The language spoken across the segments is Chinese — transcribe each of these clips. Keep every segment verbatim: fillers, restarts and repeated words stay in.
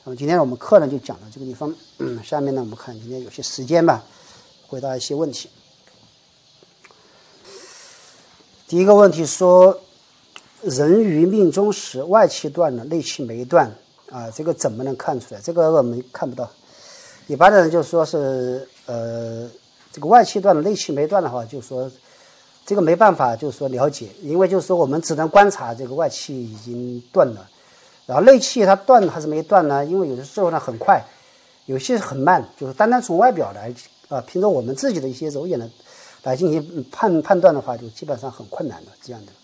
那么今天我们课呢就讲到这个地方，嗯，下面呢我们看今天有些时间吧，回答一些问题。第一个问题说，人于命中时外气断了，内气没断啊，这个怎么能看出来？这个我们看不到。一般的人就说是呃，这个外气断了，内气没断的话，就说这个没办法，就是说了解，因为就是说我们只能观察这个外气已经断了。然后内气它断还是没断呢？因为有的时候呢很快，有些很慢，就是单单从外表来啊、呃，凭着我们自己的一些肉眼的来进行判判断的话，就基本上很困难的这样的。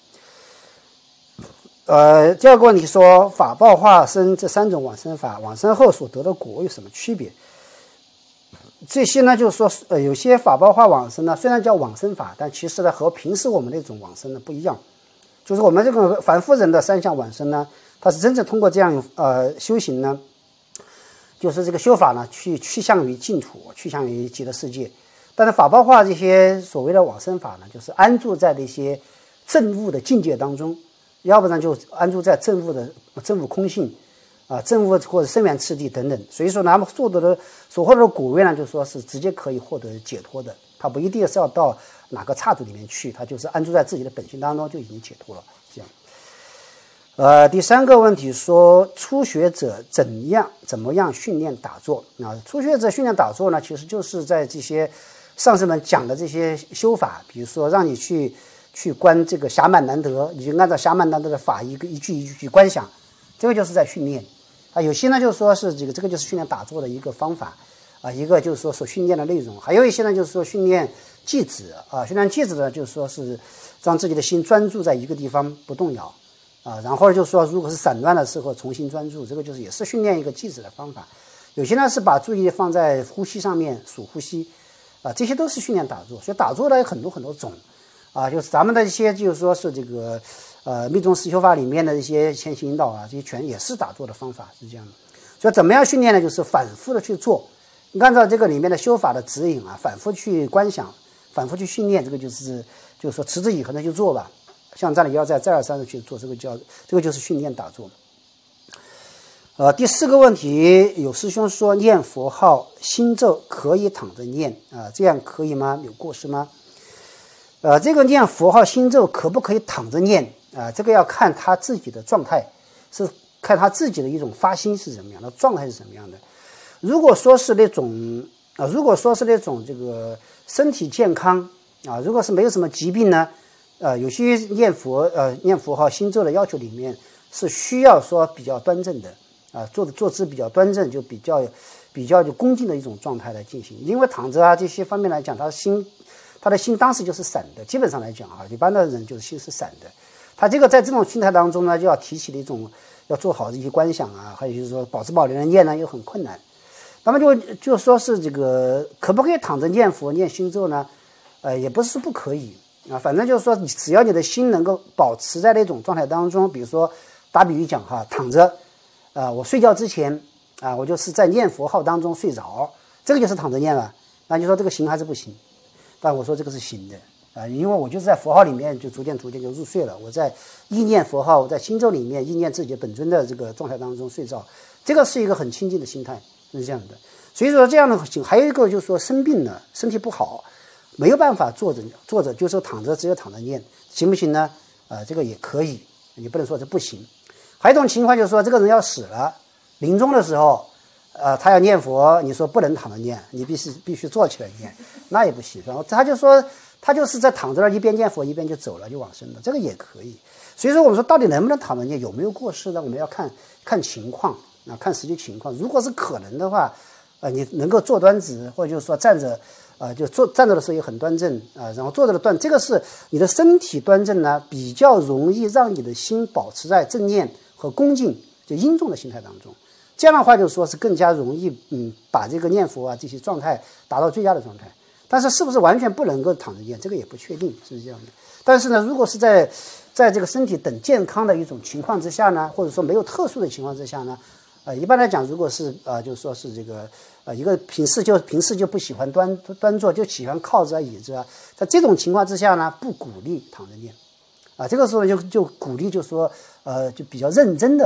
呃，第二个问题说，法报化生这三种往生法，往生后所得的果有什么区别？这些呢，就是说，呃，有些法报化往生呢，虽然叫往生法，但其实呢和平时我们那种往生呢不一样，就是我们这个凡夫人的三项往生呢。他是真正通过这样呃修行呢，就是这个修法呢，去趋向于净土，趋向于极乐世界。但是法报化这些所谓的往生法呢，就是安住在那些证悟的境界当中，要不然就安住在证悟的证悟空性啊、证悟或者生源次第等等。所以说呢，他们获得的所获得的果位呢，就说是直接可以获得解脱的，他不一定是要到哪个刹土里面去，他就是安住在自己的本性当中就已经解脱了。这样。呃，第三个问题说，初学者怎样怎么样训练打坐啊？初学者训练打坐呢，其实就是在这些上师们讲的这些修法，比如说让你去去观这个暇满难得，你就按照暇满难得的法一个一句一句去观想，这个就是在训练啊。有些呢就说是这个这个就是训练打坐的一个方法啊，一个就是说所训练的内容，还有一些呢就是说训练寂止啊，训练寂止呢就是说是让自己的心专注在一个地方不动摇。啊，然后就说，如果是散乱的时候，重新专注，这个就是也是训练一个寂止的方法。有些呢是把注意力放在呼吸上面，数呼吸，啊，这些都是训练打坐。所以打坐呢有很多很多种，啊，就是咱们的一些就是说是这个呃密宗实修法里面的一些前行引导啊，这些全也是打坐的方法，是这样的。所以怎么样训练呢？就是反复的去做，你按照这个里面的修法的指引啊，反复去观想，反复去训练，这个就是就是说持之以恒的去做吧。像这里要再再而三的去做，这个叫这个就是训练打坐。呃，第四个问题，有师兄说念佛号心咒可以躺着念啊、呃，这样可以吗？有过失吗？呃，这个念佛号心咒可不可以躺着念啊、呃？这个要看他自己的状态，是看他自己的一种发心是怎么样的，状态是怎么样的。如果说是那种啊、呃，如果说是那种这个身体健康啊、呃，如果是没有什么疾病呢？呃，有些念佛呃念佛号心咒的要求里面是需要说比较端正的啊、呃，坐的坐姿比较端正，就比较比较就恭敬的一种状态来进行。因为躺着啊这些方面来讲，他心他的心当时就是散的，基本上来讲啊，一般的人就是心是散的。他这个在这种心态当中呢，就要提起的一种要做好的一些观想啊，还有就是说保持保留的念呢又很困难。那么就就说是这个可不可以躺着念佛念心咒呢？呃，也不是说不可以。啊，反正就是说，你只要你的心能够保持在那种状态当中，比如说打比喻讲哈，躺着，啊、呃，我睡觉之前啊、呃，我就是在念佛号当中睡着，这个就是躺着念了。那你说这个行还是不行？但我说这个是行的啊、呃，因为我就是在佛号里面就逐渐逐渐就入睡了，我在意念佛号，我在心咒里面意念自己本尊的这个状态当中睡着，这个是一个很清净的心态，是这样的。所以说这样的行，还有一个就是说生病了，身体不好。没有办法坐着，坐着就是躺着，只有躺着念，行不行呢？呃，这个也可以，你不能说这不行。还有一种情况就是说，这个人要死了，临终的时候，呃，他要念佛，你说不能躺着念，你必须必须坐起来念，那也不行。然后他就说，他就是在躺着那一边念佛一边就走了，就往生了，这个也可以。所以说，我们说到底能不能躺着念，有没有过失呢？我们要看看情况啊，看实际情况。如果是可能的话，呃，你能够坐端直，或者就是说站着。啊、呃，就坐站着的时候也很端正啊、呃，然后坐着的端，这个是你的身体端正呢，比较容易让你的心保持在正念和恭敬，就殷重的心态当中。这样的话，就说是更加容易，嗯，把这个念佛啊这些状态达到最佳的状态。但是是不是完全不能够躺着念，这个也不确定，是这样的。但是呢，如果是在在这个身体等健康的一种情况之下呢，或者说没有特殊的情况之下呢，呃，一般来讲，如果是呃，就是说是这个。呃，一个平时就平时就不喜欢端端坐，就喜欢靠着椅子啊，在这种情况之下呢，不鼓励躺着念，啊，这个时候就就鼓励就说，呃，就比较认真的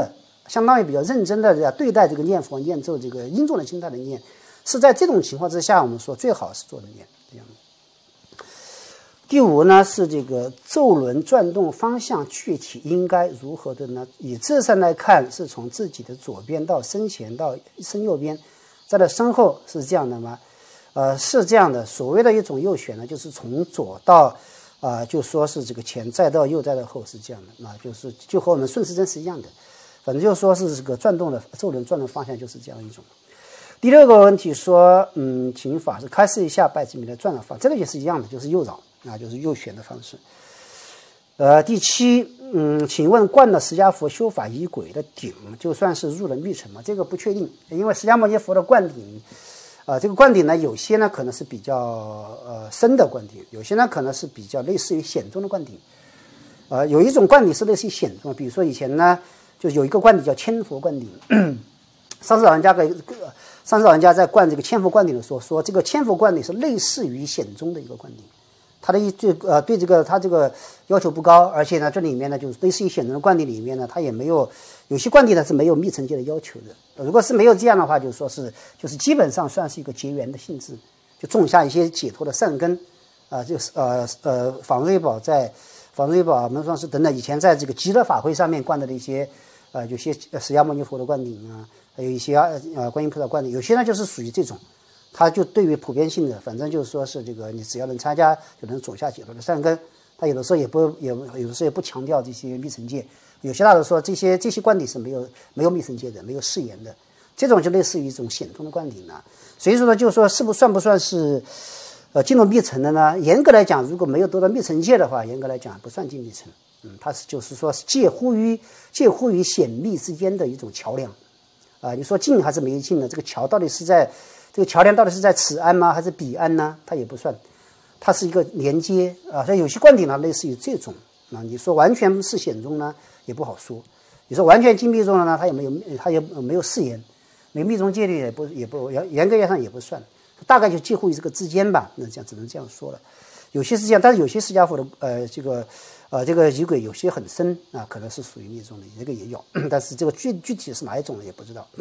相当于比较认真的在对待这个念佛念咒这个应众的心态的念，是在这种情况之下，我们说最好是做的念这样。第五呢是这个咒轮转动方向具体应该如何的呢？以字上来看，是从自己的左边到身前到身右边，再到身后，是这样的吗？呃，是这样的。所谓的一种右旋呢，就是从左到啊、呃，就说是这个前，再到右，再到后，是这样的啊，就是就和我们顺时针是一样的。反正就说是这个转动的咒轮转动方向就是这样一种。第六个问题说，嗯，请法师开示一下拜子米的转的方，这个也是一样的，就是右绕啊，就是右旋的方式。呃，第七，嗯，请问灌了释迦佛修法仪轨的顶，就算是入了密乘吗？这个不确定，因为释迦牟尼佛的灌顶。呃，这个灌顶呢，有些呢可能是比较呃深的灌顶，有些呢可能是比较类似于显宗的灌顶。呃，有一种灌顶是类似于显宗，比如说以前呢，就有一个灌顶叫千佛灌顶。上次老人家给上次老人家在灌这个千佛灌顶的时候说，这个千佛灌顶是类似于显宗的一个灌顶。他的一对呃对这个他这个要求不高，而且呢这里面呢就是类似于显宗的灌顶里面呢，它也没有有些灌顶呢是没有密乘戒的要求的。如果是没有这样的话，就说是就是基本上算是一个结缘的性质，就种下一些解脱的善根啊、呃，就是呃呃法瑞宝在法瑞宝门双师等等以前在这个极乐法会上面灌的一些呃有些释迦牟尼佛的灌顶啊，还有一些呃观音菩萨灌顶，有些呢就是属于这种。它就对于普遍性的，反正就是说是这个，你只要能参加，就能种下解脱的善根。它有的时候也不也有的时候也不强调这些密乘戒，有些大的说这些这些灌顶是没有没有密乘戒的，没有誓言的，这种就类似于一种显宗的灌顶了。所以说呢，就是说是不算不算是呃进入密乘的呢？严格来讲，如果没有得到密乘戒的话，严格来讲不算进密乘。嗯，它是就是说是介乎于介乎于显密之间的一种桥梁。啊、呃，你说进还是没进呢？这个桥到底是在这个桥梁到底是在此岸吗，还是彼岸呢？它也不算，它是一个连接啊。所以有些灌顶呢，类似于这种啊。你说完全是显宗呢，也不好说。你说完全进密宗了呢，它也没有，它也没有誓言，没有密宗戒律也不也不严严格意义上也不算，大概就介乎于这个之间吧。那这样只能这样说了。有些是这样，但是有些释迦佛的呃这个呃这个仪轨有些很深啊，可能是属于密宗的，这个也有，但是这个具具体是哪一种也不知道。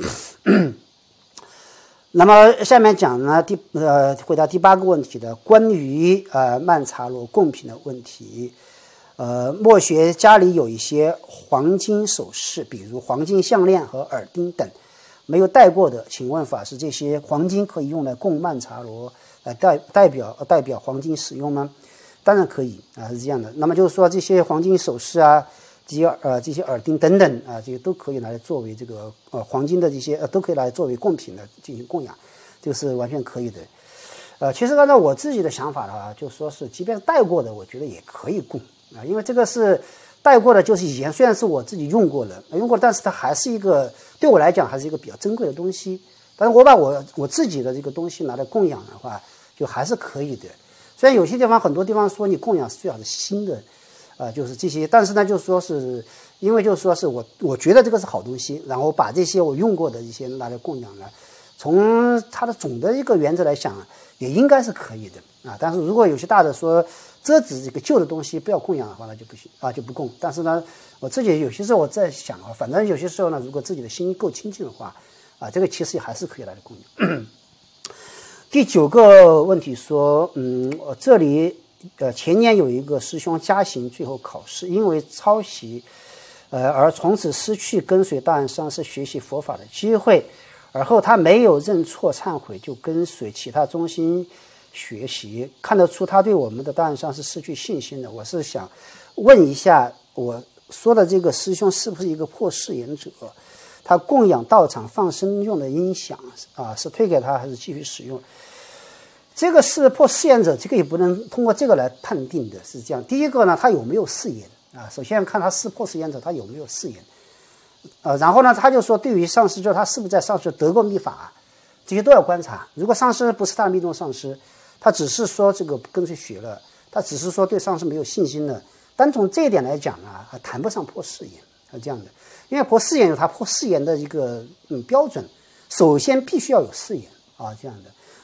那么下面讲呢，第呃回答第八个问题的关于呃曼茶罗贡品的问题。呃，墨学家里有一些黄金首饰，比如黄金项链和耳钉等，没有戴过的，请问法师，这些黄金可以用来供曼茶罗，呃代代表代表黄金使用吗？当然可以啊，是这样的。那么就是说这些黄金首饰啊。这些呃这些耳钉等等啊，这个都可以拿来作为这个呃黄金的这些呃都可以拿来作为贡品的进行供养，这个是完全可以的。呃，其实按照我自己的想法啊，就说是即便是戴过的，我觉得也可以供啊，因为这个是戴过的，就是以前虽然是我自己用过的，用过，但是它还是一个对我来讲还是一个比较珍贵的东西。但是我把我我自己的这个东西拿来供养的话，就还是可以的。虽然有些地方很多地方说你供养是最好是新的。啊、呃，就是这些，但是呢，就是说是因为就是说是我我觉得这个是好东西，然后把这些我用过的一些拿来供养呢，从它的总的一个原则来讲，也应该是可以的啊。但是如果有些大的说遮止这个旧的东西不要供养的话，那就不行啊，就不供。但是呢，我自己有些时候我在想啊，反正有些时候呢，如果自己的心够清净的话，啊，这个其实还是可以来供养。第九个问题说，嗯，我这里。呃，前年有一个师兄加行，最后考试因为抄袭，呃，而从此失去跟随大安上师学习佛法的机会。而后他没有认错忏悔，就跟随其他中心学习，看得出他对我们的大安上师失去信心的。我是想问一下，我说的这个师兄是不是一个破誓言者？他供养道场放生用的音响啊，是退给他还是继续使用？这个是破誓言者，这个也不能通过这个来判定的，是这样。第一个呢，他有没有誓言啊？首先看他是破誓言者，他有没有誓言，呃，然后呢，他就说对于上师，就他是不是在上师得过密法，这些都要观察。如果上师不是他的密宗上师，他只是说这个跟随学了，他只是说对上师没有信心了，单从这一点来讲呢，还谈不上破誓言，是这样的。因为破誓言有他破誓言的一个嗯标准，首先必须要有誓言啊，这样的。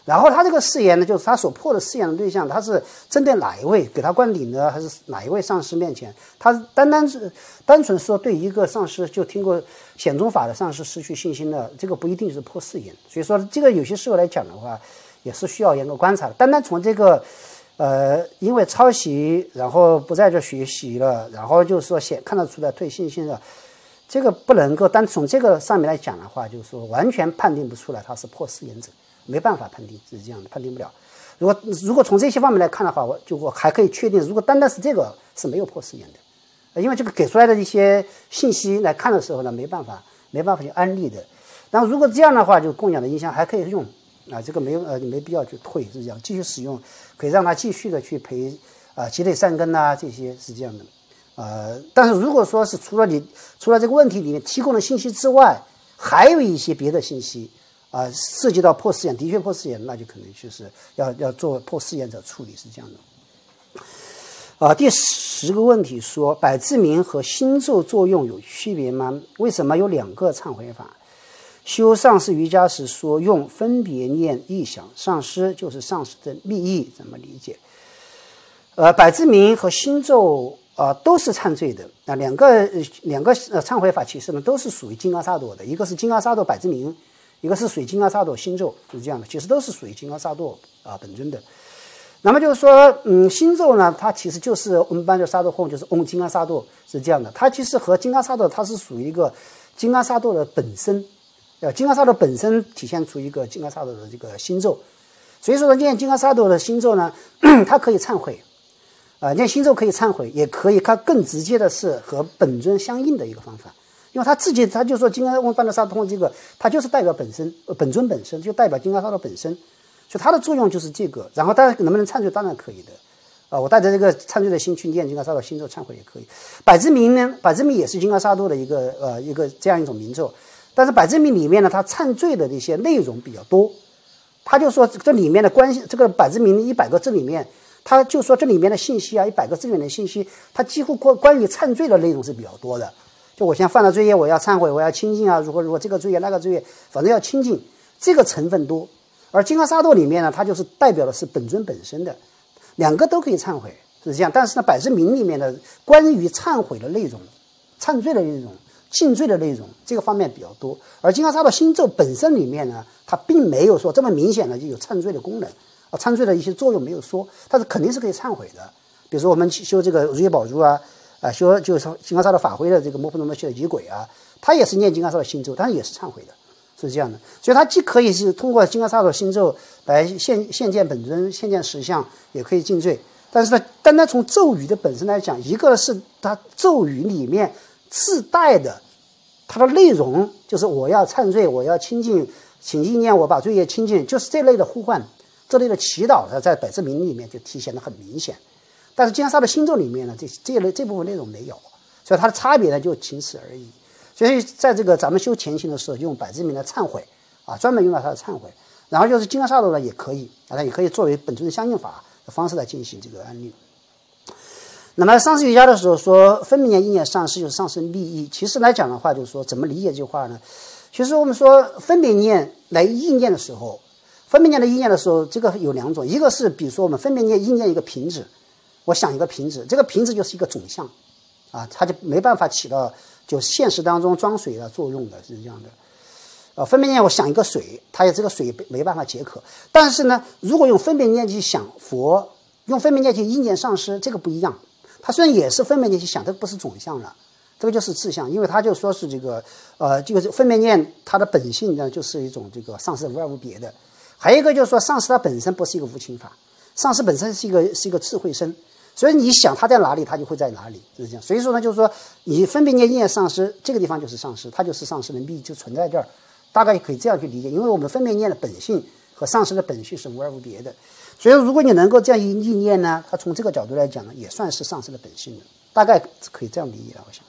然后他这个誓言呢，就是他所破的誓言的对象，他是针对哪一位给他灌顶呢，还是哪一位上师面前？他单单是单纯说对一个上师就听过显宗法的上师失去信心的，这个不一定是破誓言。所以说这个有些时候来讲的话，也是需要严格观察的。单单从这个呃，因为抄袭，然后不在这学习了，然后就是说显看得出来退信心了，这个不能够单从这个上面来讲的话，就是说完全判定不出来他是破誓言者。没办法判定，是这样的，判定不了。如果如果从这些方面来看的话，我就我还可以确定，如果单单是这个是没有破誓言的，因为这个给出来的一些信息来看的时候呢，没办法没办法去安利的。然后如果这样的话，就供养的音箱还可以用啊，这个没有呃没必要去退，是这样，继续使用，可以让它继续的去培啊积累善根呐、啊，这些是这样的。呃，但是如果说是除了你除了这个问题里面提供的信息之外，还有一些别的信息。啊、呃，涉及到破誓言，的确破誓言，那就可能就是要要做破誓言者处理，是这样的。啊、呃，第十个问题说，百字明和心咒作用有区别吗？为什么有两个忏悔法？修上师瑜伽时说用分别念意想上师，就是上师的密意，怎么理解？呃，百字明和心咒啊、呃、都是忏罪的啊、呃，两个、呃、两个呃忏悔法其实呢都是属于金刚萨埵的，一个是金刚萨埵百字明。一个是属于金刚萨埵心咒，是这样的，其实都是属于金刚萨埵啊本尊的。那么就是说，嗯，心咒呢，它其实就是我们班的萨埵吽，就是嗡金刚萨埵是这样的。它其实和金刚萨埵，它是属于一个金刚萨埵的本身，呃，金刚萨埵本身体现出一个金刚萨埵的这个心咒。所以说，念金刚萨埵的心咒呢，它可以忏悔，啊、呃，念心咒可以忏悔，也可以，它更直接的是和本尊相应的一个方法。因为他自己，他就说金刚嗡班的萨埵吽这个，它就是代表本身，本尊本身就代表金刚萨埵本身，所以它的作用就是这个。然后当然能不能忏罪，当然可以的，啊、呃，我带着这个忏罪的心去念金刚萨埵心咒忏悔也可以。百字明呢，百字明也是金刚萨埵的一个呃一个这样一种名咒，但是百字明里面呢，它忏罪的这些内容比较多，他就说这里面的关系，这个百字明一百个字里面，他就说这里面的信息啊，一百个字里面的信息，它几乎关关于忏罪的内容是比较多的。就我现在犯了罪业，我要忏悔，我要清净啊！如果如果这个罪业那个罪业，反正要清净，这个成分多。而金刚萨埵里面呢，它就是代表的是本尊本身的，两个都可以忏悔，是这样。但是呢，百字明里面的关于忏悔的内容、忏罪的内容、尽罪的内容，这个方面比较多。而金刚萨埵心咒本身里面呢，它并没有说这么明显的就有忏罪的功能啊，忏罪的一些作用没有说，但是肯定是可以忏悔的。比如说我们修这个如意宝珠啊。啊，修就是金刚萨埵法会的这个摩诃罗摩系的仪轨啊，他也是念金刚萨埵心咒，但是也是忏悔的，是这样的。所以他既可以是通过金刚萨埵心咒来现现见本尊、现见实相，也可以尽罪。但是呢，单单从咒语的本身来讲，一个是它咒语里面自带的它的内容，就是我要忏罪，我要清净，请意念我把罪业清净，就是这类的呼唤，这类的祈祷的，在百字明里面就体现得很明显。但是金刚萨埵心咒里面呢，这这类这部分内容没有，所以它的差别呢就仅此而已。所以在这个咱们修前行的时候，用百字明来忏悔啊，专门用到它的忏悔。然后就是金刚萨埵呢也可以啊，它也可以作为本尊相应法的方式来进行这个安利。那么上师瑜伽的时候说分别念意念上师就是上师密意，其实来讲的话，就是说怎么理解这句话呢？其实我们说分别念来意念的时候，分别念的意念的时候，这个有两种，一个是比如说我们分别念意念一个瓶子。我想一个瓶子，这个瓶子就是一个总相，啊，它就没办法起到就现实当中装水的作用的，是这样的。呃，分别念我想一个水，它也这个水没办法解渴。但是呢，如果用分别念去想佛，用分别念去意念上师，这个不一样。它虽然也是分别念去想，这个不是总相了，这个就是自相，因为它就说是这个呃，这个分别念它的本性呢，就是一种这个上师无二无别的。还有一个就是说，上师它本身不是一个无情法，上师本身是一个是一个智慧身。所以你想他在哪里，他就会在哪里，就是这样。所以说呢，就是说你分别念意念上师，这个地方就是上师，它就是上师的密就存在这儿，大概可以这样去理解。因为我们分别念的本性和上师的本性是无二无别的，所以如果你能够这样一意念呢，它从这个角度来讲呢，也算是上师的本性的，大概可以这样理解了，我想。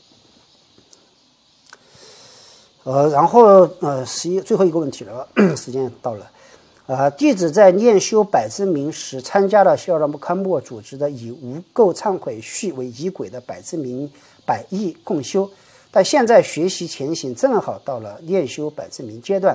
呃，然后呃，十一最后一个问题了，时间到了。呃，弟子在念修百字明时，参加了肖拉木堪默组织的以无垢忏悔序为仪轨的百字明百亿共修，但现在学习前行正好到了念修百字明阶段，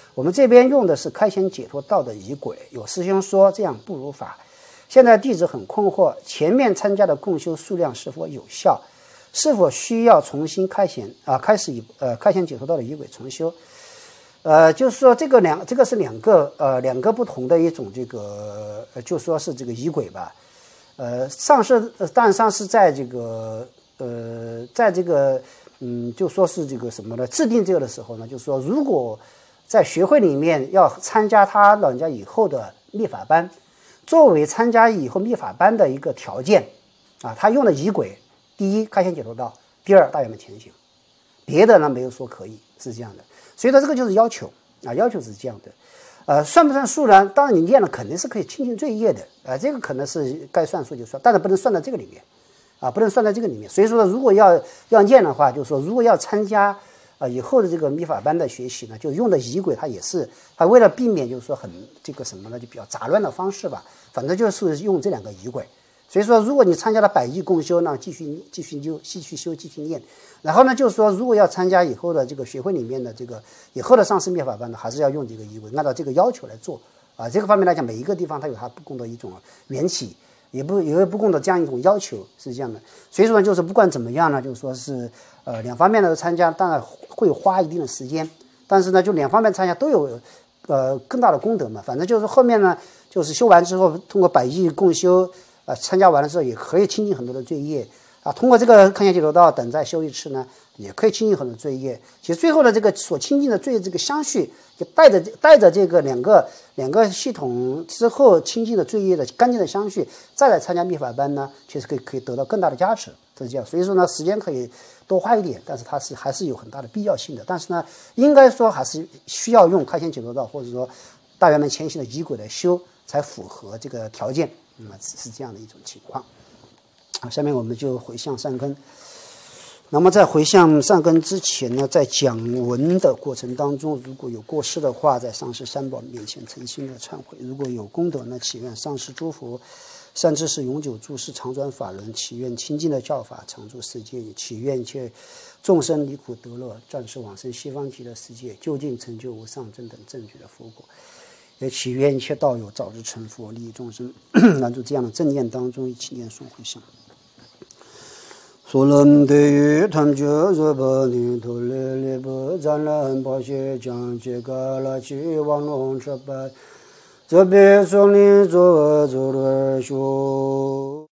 我们这边用的是开显解脱道的仪轨，有师兄说这样不如法。现在弟子很困惑，前面参加的共修数量是否有效？是否需要重新开显啊？开始以呃开显解脱道的仪轨重修？呃，就是说这个两这个是两个呃两个不同的一种这个呃，就说是这个仪轨吧。呃，上师呃，当然上师在这个呃，在这个嗯，就说是这个什么呢？制定这个的时候呢，就是说如果在学会里面要参加他老人家以后的密法班。作为参加以后密法班的一个条件，啊，他用的仪轨，第一开显解脱道，第二大圆满前行，别的呢没有说可以，是这样的。所以说这个就是要求啊，要求是这样的。呃，算不算数呢？当然你念了肯定是可以清净罪业的，啊、呃，这个可能是该算数就算，但是不能算在这个里面，啊，不能算在这个里面。所以说，如果要要念的话，就是说如果要参加。啊，以后的这个密法班的学习呢，就用的仪轨，它也是，它为了避免就是说很这个什么呢，就比较杂乱的方式吧，反正就是用这两个仪轨。所以说，如果你参加了百亿共修呢，继续继续修，继续修，继续念。然后呢，就是说，如果要参加以后的这个学会里面的这个以后的上师密法班呢，还是要用这个仪轨，按照这个要求来做啊。这个方面来讲，每一个地方它有它不共的一种缘起。也不也有不共的这样一种要求是这样的，所以说就是不管怎么样呢，就是说是呃两方面的参加，当然会花一定的时间，但是呢，就两方面参加都有呃更大的功德嘛。反正就是后面呢，就是修完之后，通过百亿共修，呃参加完了之后也可以清净很多的罪业啊。通过这个看见解脱道等再修一次呢，也可以清净很多罪业。其实最后的这个所清净的罪这个相续，就带着带着这个两个两个系统之后清净的罪业的干净的相续，再来参加密法班呢，其实可以可以得到更大的加持，是这样。所以说呢，时间可以多花一点，但是它是还是有很大的必要性的。但是呢，应该说还是需要用开显解脱道或者说大圆满前行的仪轨来修，才符合这个条件。那么是这样的一种情况。好，下面我们就回向善根。那么在回向善根之前呢，在讲文的过程当中，如果有过失的话，在上师三宝面前诚心的忏悔；如果有功德呢，祈愿上师诸佛善知识永久住世，常转法轮，祈愿清净的教法常驻世界，祈愿一切众生离苦得乐，暂时往生西方极乐世界，究竟成就无上正等正觉的佛果。也祈愿一切道友早日成佛，利益众生。拦住这样的正念当中，一起念诵回向。所论对于他觉热巴尼陀列列巴赞兰巴谢将杰嘎拉奇王龙车巴这别说你做做了修。